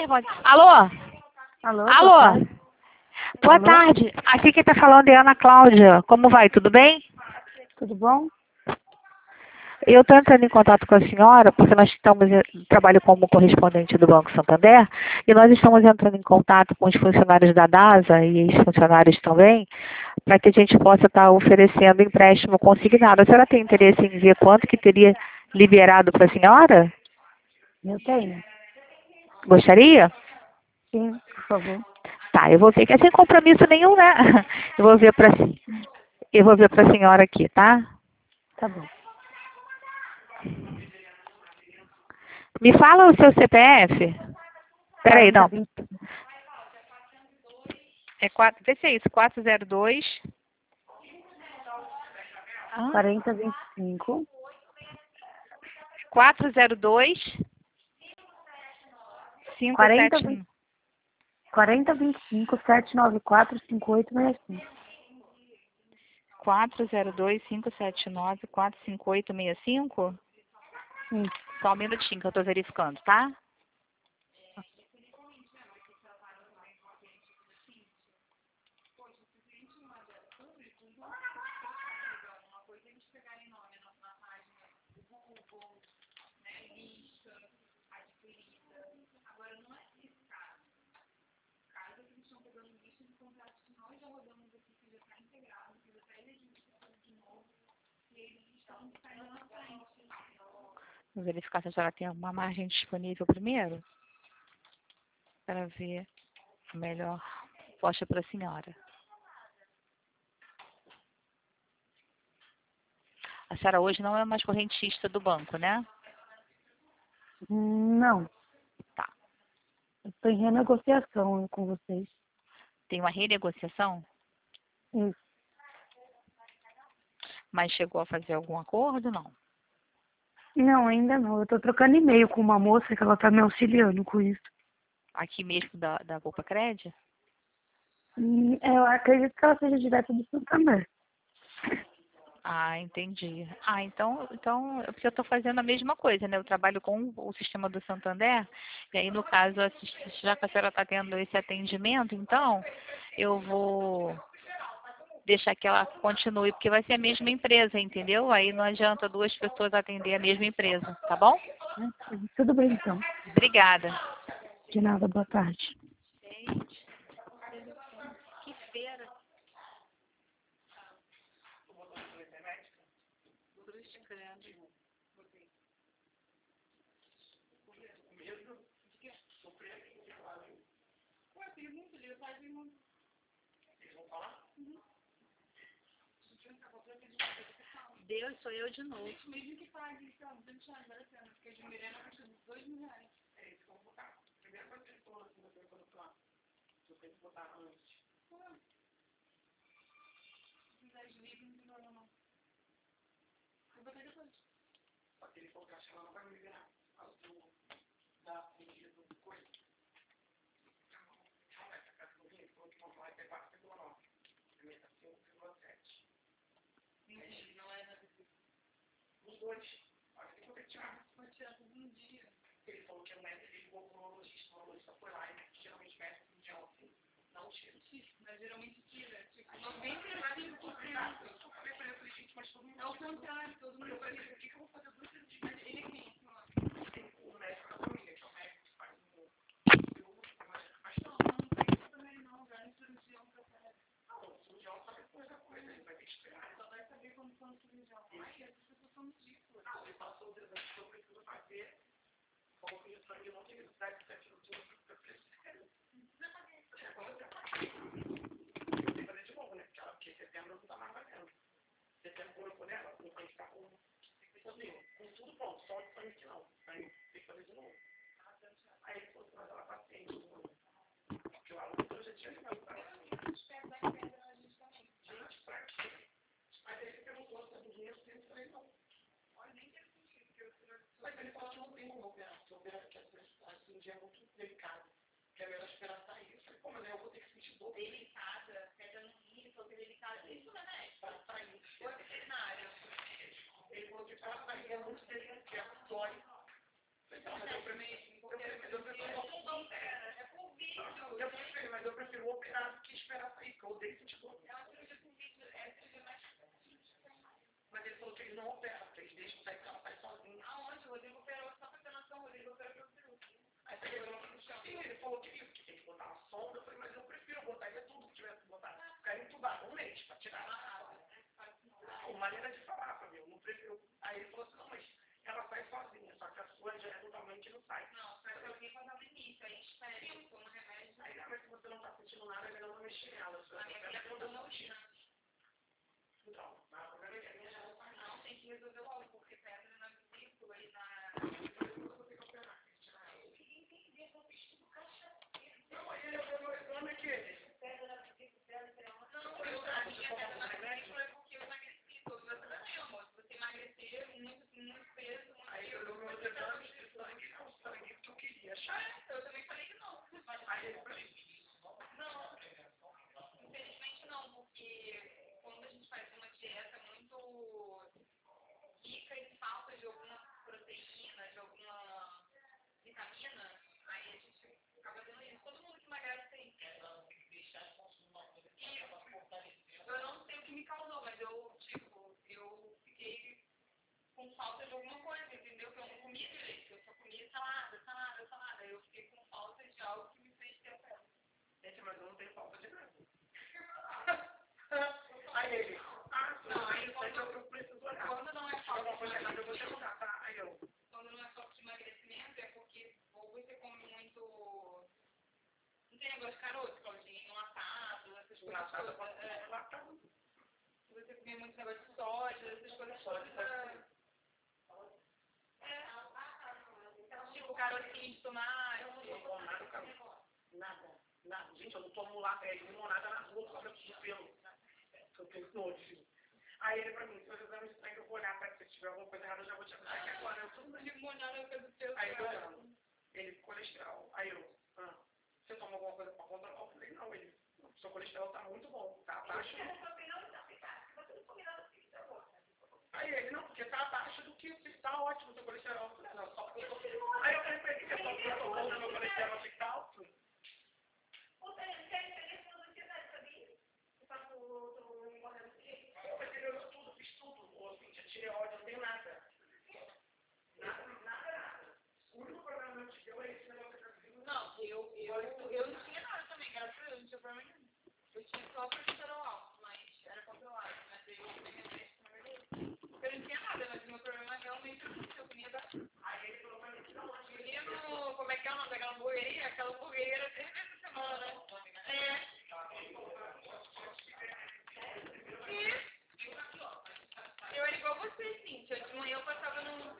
telefone. Alô? Alô? Alô? Boa Alô? tarde. Aqui quem tá falando é Ana Cláudia. Como vai? Tudo bem? Tudo bom? Eu estou entrando em contato com a senhora, porque nós trabalho como correspondente do Banco Santander, e nós estamos entrando em contato com os funcionários da DASA e ex-funcionários também, para que a gente possa estar oferecendo empréstimo consignado. A senhora tem interesse em ver quanto que teria liberado para a senhora? Eu tenho. Gostaria? Sim, por favor. Tá, eu vou ver que é sem compromisso nenhum, né? Eu vou ver para a senhora aqui, tá? Tá bom. Me fala o seu CPF. Peraí, não. 40, Vê se é isso, 402. 25. 402 40, 571. 40, 25, 794, 5865. 402 579 45865. Sim. Só um minutinho que eu estou verificando, tá? Vou verificar se a senhora tem alguma margem disponível primeiro, para ver a melhor proposta para a senhora. A senhora hoje não é mais correntista do banco, né? Não. Tá. Eu estou em renegociação com vocês. Tem uma renegociação, Isso. mas chegou a fazer algum acordo? Não. Não, ainda não. Eu estou trocando e-mail com uma moça que ela está me auxiliando com isso. Aqui mesmo da Copa Cred? Eu acredito que ela seja direto do Santander. Ah, entendi. Ah, então, é porque eu estou fazendo a mesma coisa, né? Eu trabalho com o sistema do Santander, e aí, no caso, já que a senhora está tendo esse atendimento, então, eu vou deixar que ela continue, porque vai ser a mesma empresa, entendeu? Aí não adianta duas pessoas atender a mesma empresa, tá bom? Tudo bem, então. Obrigada. De nada, boa tarde. Gente, que feira. Deus, sou eu de novo. Mesmo que pague, então, porque a Jumirena custa R$2.000. É isso que eu vou botar. Primeiro coisa que ele falou assim, você vai botar. Eu tenho que botar antes. Se quiser livre, não tem problema não. Eu botei depois. Só que ele falou que acho que ela não vai me liberar. Por causa da comida do coisa. Essa casa que eu vim, ele falou que vamos lá e ter 4,9. Primeiro tá 5,7. Não é nada disso. Os dois. Olha, tem que poder tirar. Pode tirar tudo um dia. Ele falou que o médico ligou para o logista foi lá e geralmente mexe no dia assim. Não tira. Mas geralmente tira. Tipo, 95%. Eu falei para ele, gente, mas todo mundo. É o contrário, todo mundo. Eu falei, por que eu vou fazer 2 vezes de médico? Ele é quem? O médico da família, que é o médico que faz o. Mas não tem isso também não, já é cirurgião que eu quero. Não, o cirurgião sabe depois da coisa, ele vai ter que esperar. Só vai saber quando for no cirurgião. Ai, essas pessoas são ridículas. Não, ele passou o desenho que eu preciso fazer. Falou que isso aí não tem necessidade de ser cirurgia, eu preciso. Eu tenho que fazer de novo, né? Porque setembro não tá mais valendo. Setembro, quando eu for nela, não tem que ficar com tudo pronto, só de sangue aqui não. Aí tem que fazer de novo. Aí ele falou, mas ela paciente. Porque o aluno eu já tinha ligado pra ela. Gente, pra quê? Aí ele perguntou se é dos meus filhos, eu falei, não. Olha, nem quero sentir, porque mas ele falou que não tem como operar, porque operar que a cirurgia é muito delicada. Que é melhor esperar sair. Eu falei, pô, mas aí eu vou ter que sentir dor. Delicada, pedra no rim, falou que é delicada. Isso não é médico? Para sair. Ou é veterinário? Ele falou que para sair é muito delicado, que é dói. Então, mas eu falei, mas eu só não exames de sangue, é o sangue que tu queria. Eu também falei que não. Aí ele pra mim. Não, infelizmente não, porque quando a gente faz uma dieta muito rica em falta de alguma proteína, de alguma vitamina, aí a gente acaba dando isso. Todo mundo que emagrece tem. E eu não sei o que me causou, mas eu fiquei com falta de alguma coisa, entendeu? Que eu não comia direito, eu só comia salada. Eu fiquei com falta de algo que me fez ter fome. Gente, mas eu não tenho falta de nada. Aí ele, não, aí eu preciso olhar. Quando não é Se falta alguma coisa errada, eu vou te ajudar, tá? Aí eu, quando não é falta de emagrecimento, é porque ou você come muito. Não tem negócio de caroço, Claudinho, enlatado, essas coisas engraçado, eu todas. posso lá, tá? Se você comer muito negócio de soja, essas coisas todas. Tipo carocinho de tomate. Eu não como nada, cara. Nada. Gente, eu não tomo lá, limonada na rua por causa do pelo. Eu tenho nojo. Aí ele pra mim, se eu exame de sangue, eu vou olhar pra se tiver alguma coisa errada, eu já vou te avisar aqui agora. Eu tô Limonada do teu. aí eu olhando. Ele, colesterol. Aí eu, você toma alguma coisa pra controlar? Eu falei, não, ele, seu colesterol tá muito bom, tá abaixo. Aí ele, não, porque tá abaixo do que tá ótimo, seu colesterol. Eu falei, não, só porque eu tô... Aí eu falei pra ele, só porque eu tô bom, meu colesterol fica alto. Mas ele olhou tudo, fiz tudo. Assim, já tirei ódio, não tenho nada. Nada. O único problema que eu tive é esse negócio da vida. Não, eu não tinha nada também, graças a Deus, não tinha problema nenhum. Eu tinha só colesterol alto, mas era controlado. Mas aí eu fui minha médica, na verdade. Eu não tinha nada, mas o meu problema realmente eu comia da... Aí ele falou pra mim, não, Menino, como é que é o nome daquela hamburgueria? Aquela hamburgueria 3 vezes por semana, né? Eu era igual você, Cíntia. De manhã eu passava no...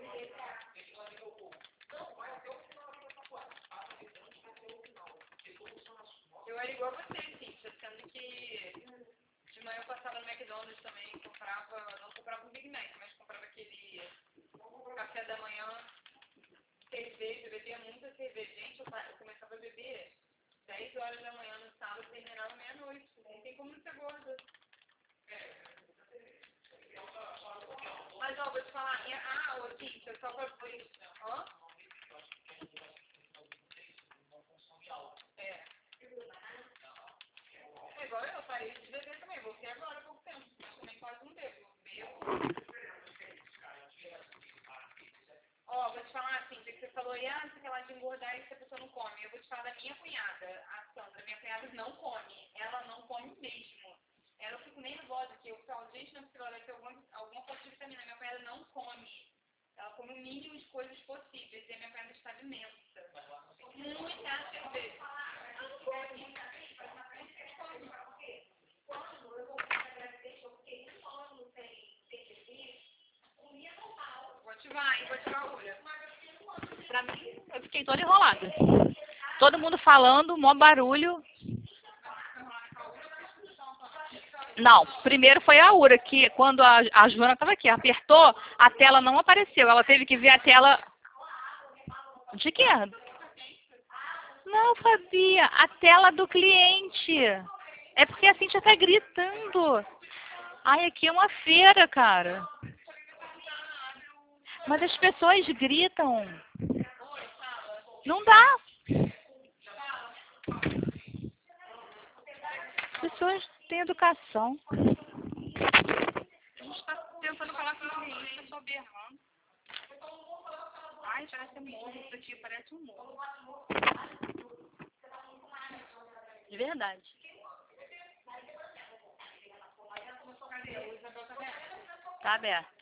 Eu era igual você, Cíntia, sendo que de manhã eu passava no McDonald's também, não comprava um Big Mac, mas comprava aquele café da manhã, cerveja, bebia muita cerveja. Gente, eu começava a beber 10 horas da manhã no sábado e terminava meia-noite. Não tem como não ser gorda. Mas, ó, vou te falar, ô, Cíntia, só pra vocês, ó. É igual eu, parei de beber também, voltei agora há pouco tempo, mas também quase não bebo. Ó, vou te falar assim, que você falou, você quer lá de engordar e que a pessoa não come. Eu vou te falar da minha cunhada, a Sandra. Minha cunhada não come. Ela não come mesmo. Ela fica nem nervosa, que eu falo, gente, não é possível, ela deve ter alguma falta de vitamina. Minha cunhada não come. Ela come o mínimo de coisas possíveis. E a minha cunhada está imensa. Muita cerveja. Ela não come. Quando eu vou para a gravidez, eu fiquei um ano sem bebê, comia normal. Vou ativar a olho. Pra mim, eu fiquei toda enrolada. Todo mundo falando, mó barulho. Não, primeiro foi a Ura, que quando a Joana estava aqui, apertou, a tela não apareceu. Ela teve que ver a tela... De quê? Não, Fabia, a tela do cliente. É porque a Cintia tá gritando. Ai, aqui é uma feira, cara. Mas as pessoas gritam. Não dá. As pessoas têm educação. A gente está tentando falar com o cliente, eu tô berrando. Ai, parece um morro isso aqui, parece um morro. De verdade. Tá aberto.